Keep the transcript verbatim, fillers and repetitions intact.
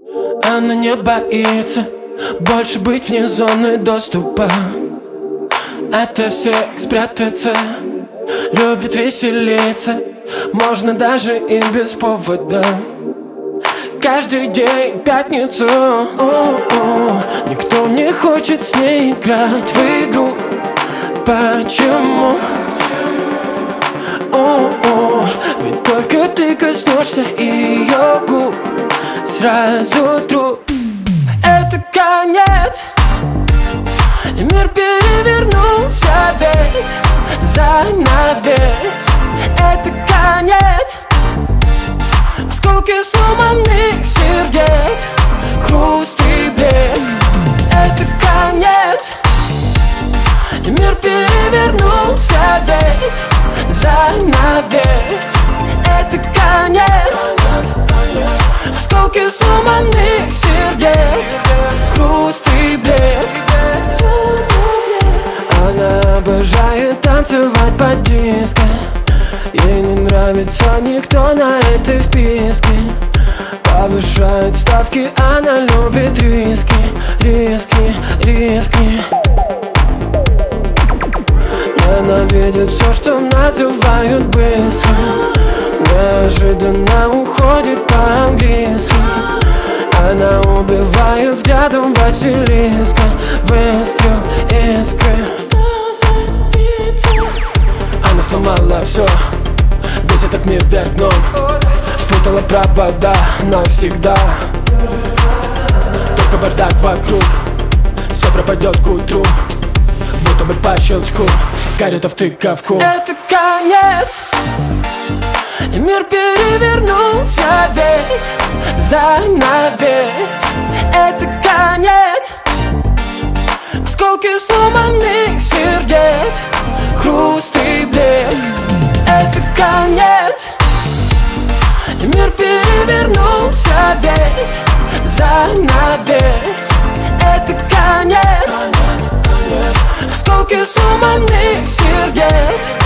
Она не боится больше быть вне зоны доступа. Ото всех спрятаться, любит веселиться, можно даже и без повода. Каждый день пятницу, о-о, никто не хочет с ней играть в игру. Почему? О-о, ведь только ты коснешься ее губ, сразу труп. Это конец, и мир перевернулся весь, занавес. Это конец, осколки сломанных сердец, хруст и блеск. Это конец, и мир перевернулся весь, занавес. Это конец, осколки сломанных сердец, хруст и блеск. Она обожает танцевать под диско, ей не нравится никто на этой вписке. Повышает ставки, она любит риски, риски, риски. Ненавидит все, что называют быстро, неожиданно уходит по-английски. Она убивает взглядом Василиска, выстрел искры. Что за вицу? Она сломала все, весь этот мир вверх дном, спутала провода навсегда. Только бардак вокруг, все пропадет к утру, будто бы по щелчку, карета в тыковку. Это конец, и мир перевернулся весь, занавес. Это конец, осколки сломанных сердец, хруст и блеск. Это конец, и мир перевернулся весь, занавес. Это конец, осколки сломанных сердец,